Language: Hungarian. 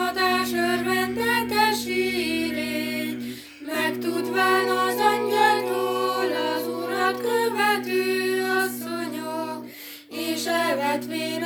csodás örvendetes hírét, megtudván az angyaltól az Urat követő asszonyok, és elvetvén